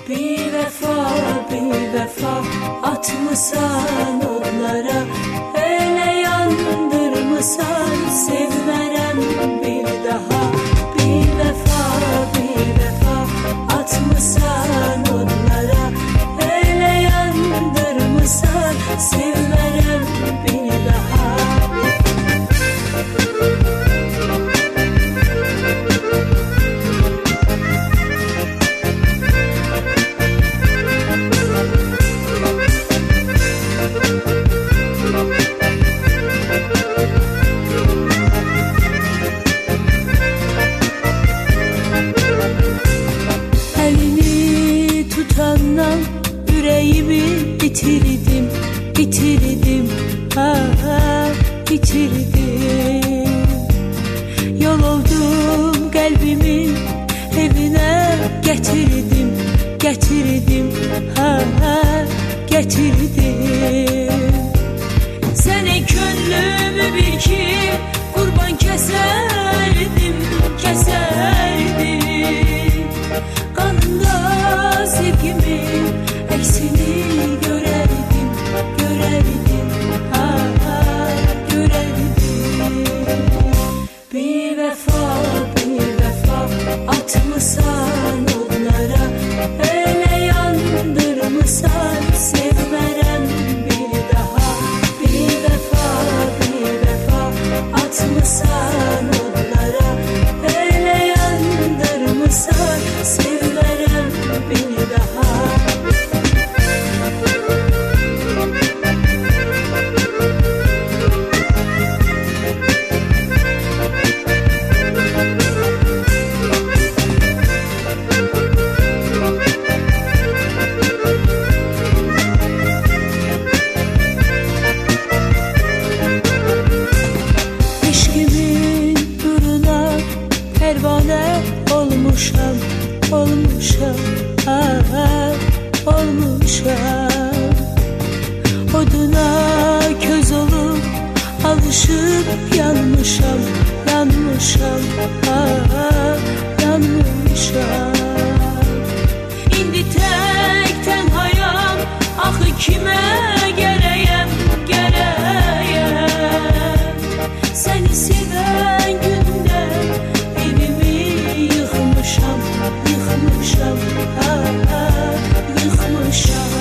Bir vefa, bir vefa atmısan onlara, öyle yandırmısan sevmerem bir daha. Bir vefa, bir vefa atmısan onlara, öyle yandırmısan sevmerem bir daha. Elini tutandan yüreğimi bitirdim, bitirdim, bitirdim. Yol oldum kalbimin evine, getirdim, getirdim, getirdim. Senin gönlümü bil ki kurban keserdim, keserdim. Kanında sevgimin eksini görerdim, görerdim, görerdim. Bir vefa, bir vefa atmısan onlara, öyle yandırmısan sevmerem bir daha. Bir vefa, bir vefa atmısan onlara, öyle yandırmısan sevmerem bir daha. Pervane olmuşam, olmuşam, olmuşam. Oduna köz olup alışıp yanmışam, yanmışam, yanmışam. İndi tek tenhayam, axı kime gereyem, gereyem. Seni seven günden yıkmışam, yıkmışam, yıkmışam.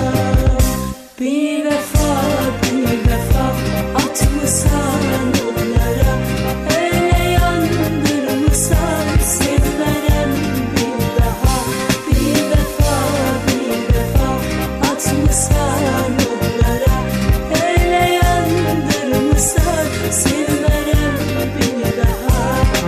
Bir vefa, bir vefa atmısan onlara, öyle yandırmısan sevmerem bir daha. Bir vefa, bir vefa atmısan onlara, öyle yandırmısan sevmerem bir daha.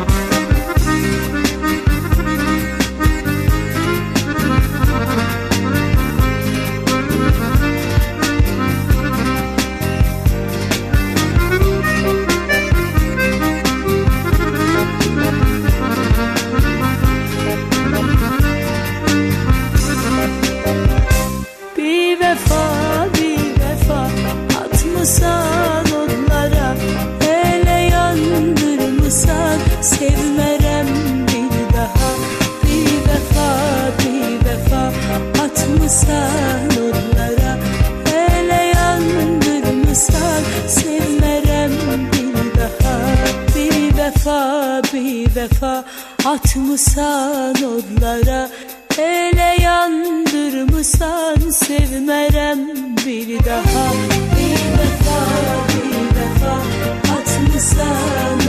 Bir vefa, bir vefa atmısan onlara, öyle yandırmısan sevmerem bir daha. Bir vefa, bir vefa atmısan onlara, öyle yandırmısan sevmerem bir daha. Bir vefa, bir vefa atmısan onlara, öyle yandırmısan sevmerem bir daha. Bir vefa, bir vefa atmısan